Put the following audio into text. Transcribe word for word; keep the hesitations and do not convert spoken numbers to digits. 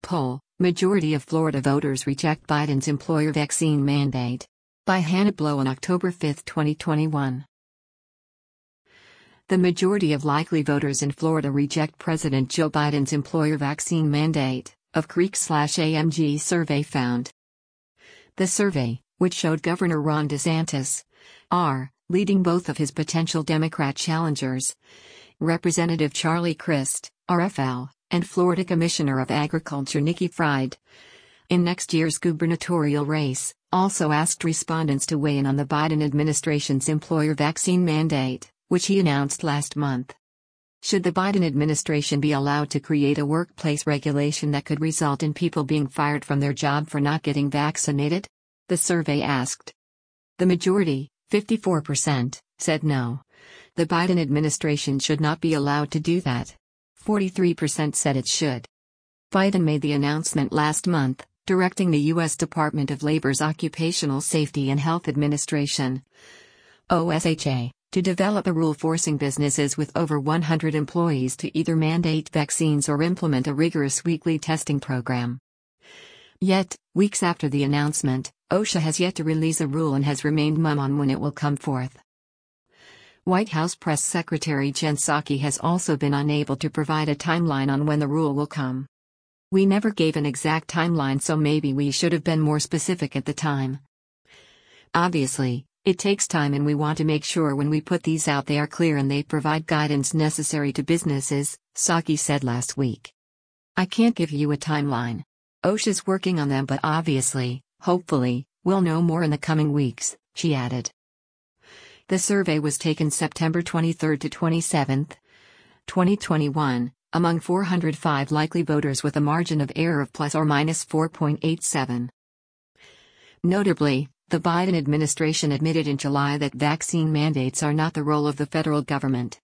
poll, majority of Florida voters reject Biden's employer vaccine mandate. By Hannah Blow on October fifth, twenty twenty-one. The majority of likely voters in Florida reject President Joe Biden's employer vaccine mandate, of Creek/A M G survey found. The survey, which showed Governor Ron DeSantis, R, leading both of his potential Democrat challengers, Representative Charlie Crist, R F L, and Florida Commissioner of Agriculture Nikki Fried, in next year's gubernatorial race, also asked respondents to weigh in on the Biden administration's employer vaccine mandate, which he announced last month. Should the Biden administration be allowed to create a workplace regulation that could result in people being fired from their job for not getting vaccinated? The survey asked. The majority, fifty-four percent, said no. The Biden administration should not be allowed to do that. forty-three percent said it should. Biden made the announcement last month, directing the U S Department of Labor's Occupational Safety and Health Administration, O S H A, to develop a rule forcing businesses with over one hundred employees to either mandate vaccines or implement a rigorous weekly testing program. Yet, weeks after the announcement, OSHA has yet to release a rule and has remained mum on when it will come forth. White House Press Secretary Jen Psaki has also been unable to provide a timeline on when the rule will come. We never gave an exact timeline, so maybe we should have been more specific at the time. Obviously, it takes time, and we want to make sure when we put these out they are clear and they provide guidance necessary to businesses, Psaki said last week. I can't give you a timeline. OSHA's working on them, but obviously, hopefully, we'll know more in the coming weeks, she added. The survey was taken September twenty-third to twenty-seventh, twenty twenty-one, among four hundred five likely voters with a margin of error of plus or minus four point eight seven. Notably, the Biden administration admitted in July that vaccine mandates are not the role of the federal government.